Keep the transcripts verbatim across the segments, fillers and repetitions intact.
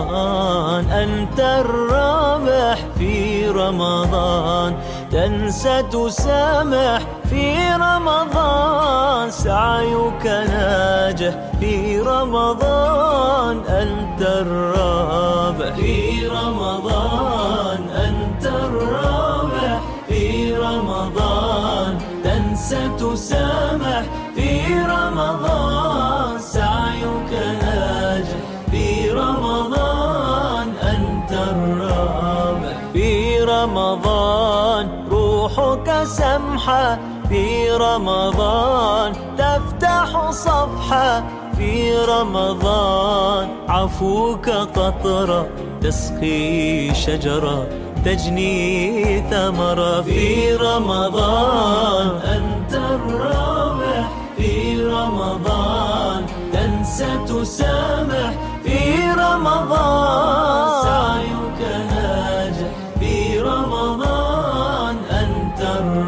رمضان، أنت الرابح في رمضان، تنسى تسامح في رمضان، سعيك ناجح في رمضان، أنت الرابح في رمضان، أنت الرابح في رمضان، تنسى تسامح في رمضان، سعيك ناجح في رمضان، أنت الرابح في رمضان، روحك سمحة في رمضان، تفتح صفحة في رمضان، عفوك قطرة تسقي شجرة تجني ثمرة في رمضان، أنت الرابح في رمضان، تنسى تسامح في رمضان، سعيك ناجح في رمضان، أنت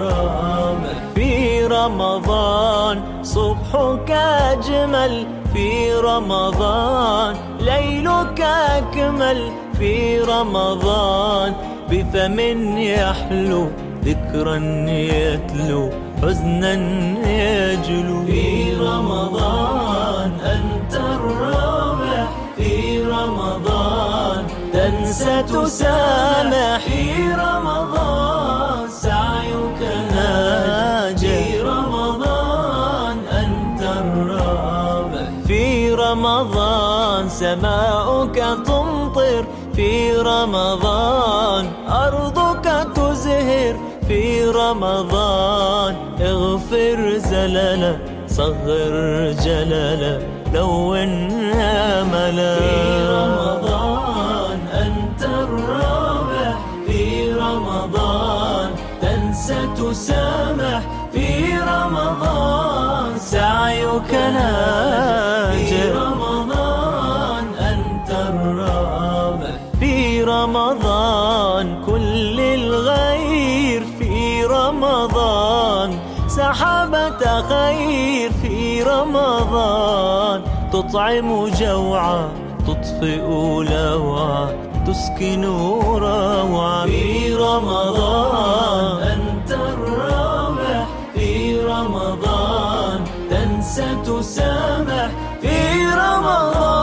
الرابح في رمضان، صبحك أجمل في رمضان، ليلك أكمل في رمضان، بفم يحلو ذكرا يتلو حزنا يجلو في رمضان، أنت الرابح في رمضان، تنسى تسامح في رمضان، سعيك ناجح في رمضان، أنت الرابح في رمضان، سماؤك تمطر في رمضان، أرضك تزهر في رمضان، اغفر زللا صغر جلالا لون املا في رمضان، أنت الرابح في رمضان، تنسى تسامح في رمضان، سعيك ناجح في رمضان، أنت الرابح في رمضان، كل الغير في رمضان، سحابة خير في رمضان، تطعم جوعا تطفئ لوعا تسكن روعا في رمضان، أنت الرابح في رمضان، تنسى تسامح في رمضان.